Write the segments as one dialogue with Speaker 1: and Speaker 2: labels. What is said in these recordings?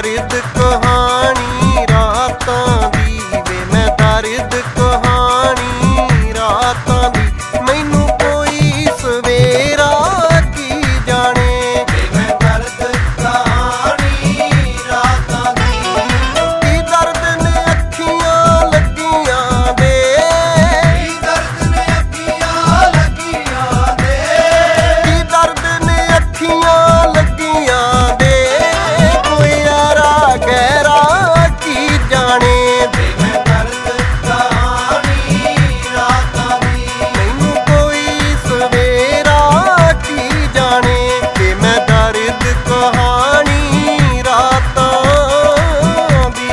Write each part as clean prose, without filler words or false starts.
Speaker 1: दर्द कहानी रातां दी वे मैं दर्द कहानी रातां दी मैनू कोई सवेरा की जाने वे मैं दर्द कहानी रातां दी की दर्द ने अखियां लगियां दे की दर्द ने अखियां लगियां दे की दर्द ने अखियां लगियां दे गहरा की जाने वे मैं दर्द कहानी रातां दी मैनू कोई सवेरा की जाने वे मैं दर्द कहानी रातां दी।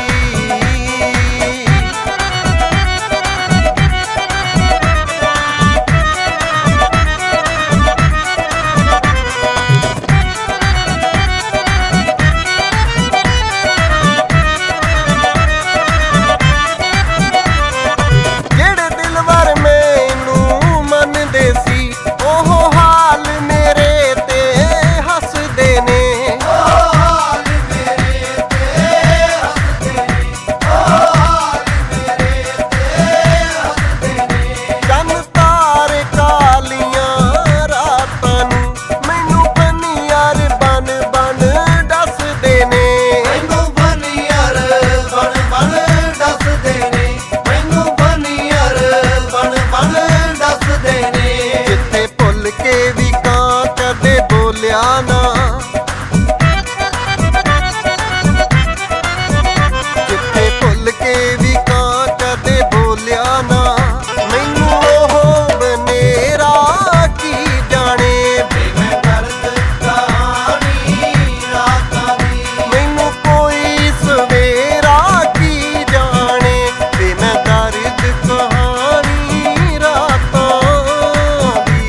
Speaker 1: जिथे भुल के भी कां कदे बोलिया ना मैनू ओह बनेरा की जाने वे मैं दर्द कहानी रातां दी मैनू कोई सवेरा की जाने वे मैं दर्द कहानी रातां दी।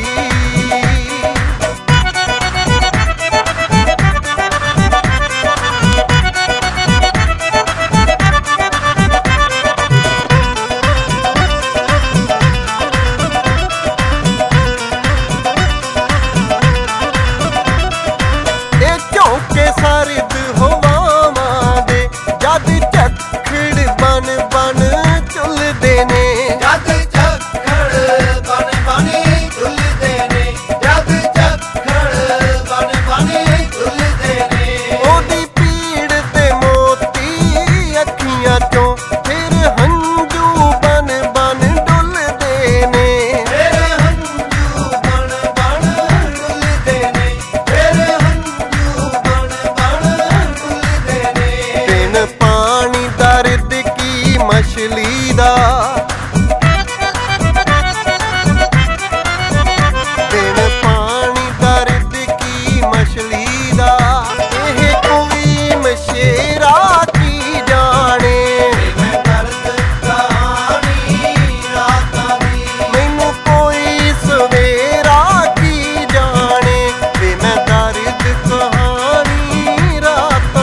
Speaker 1: झोंके सरद हवावां दे जद झक्खड़ बन बन झुलदे ने जद झक्खड़ बन बन झुलदे ने जद झक्खड़ बन बन झुलदे ने ओदी पीड़ ते मोती अखियां चों फिर हंझू बन बन डुलदे ने फिर हंझू बन बन डुलदे ने फिर बिन पानी दर्द की मछली दा बिन पानी दर्द की मछली दा एह कोई मशेरा की जाने वे मैं दर्द कहानी रातां दी मैनू कोई सवेरा की जाने वे मैं दर्द कहानी रातां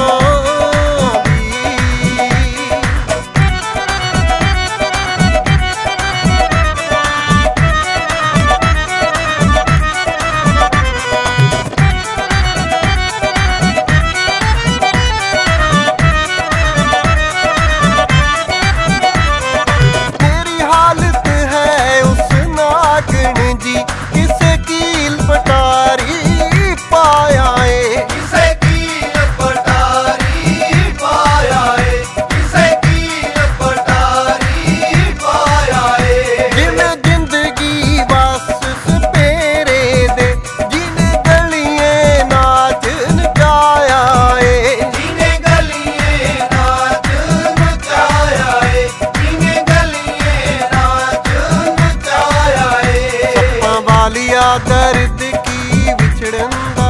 Speaker 1: दर्द की विछड़न दा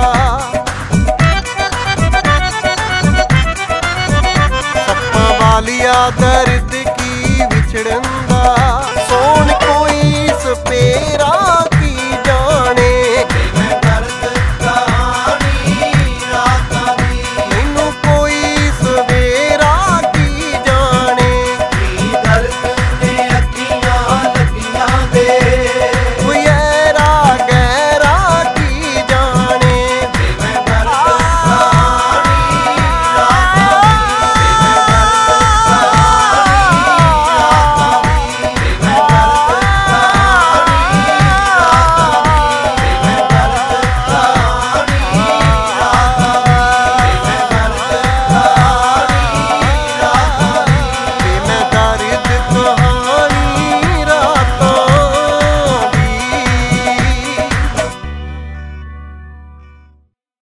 Speaker 1: सप्पां वालिया दर्द की विछड़न